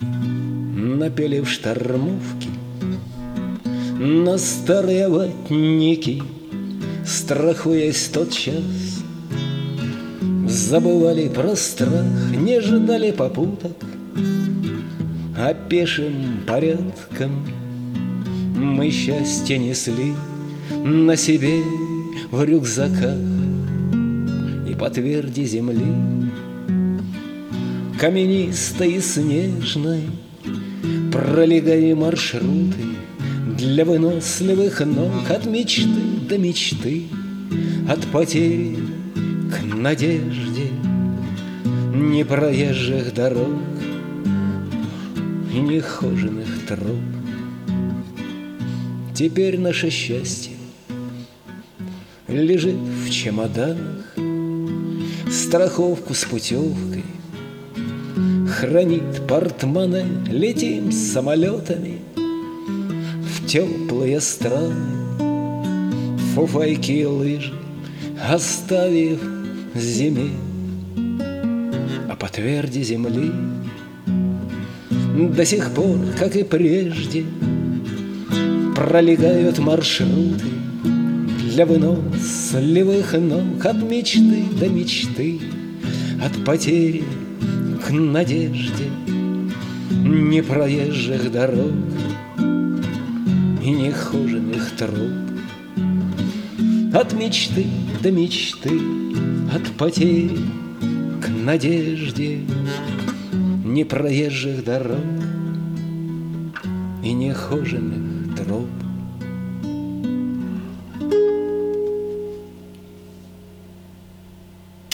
Напели в штормовке на старые ватники, страхуясь тотчас. Забывали про страх, не ждали попуток, а пешим порядком мы счастье несли на себе в рюкзаках. И по тверди земли, каменистой и снежной, пролегали маршруты для выносливых ног. От мечты до мечты, от потери к надежде, непроезжих дорог и нехоженных троп. Теперь наше счастье лежит в чемоданах, страховку с путевкой хранит портмоне. Летим с самолетами в теплые страны, фуфайки и лыжи оставив зиме. А по тверди земли до сих пор, как и прежде, пролегают маршруты для выносливых ног. От мечты до мечты, от потери к надежде, непроезжих дорог и нехоженных троп. От мечты до мечты, от потери к надежде, непроезжих дорог и нехоженных троп.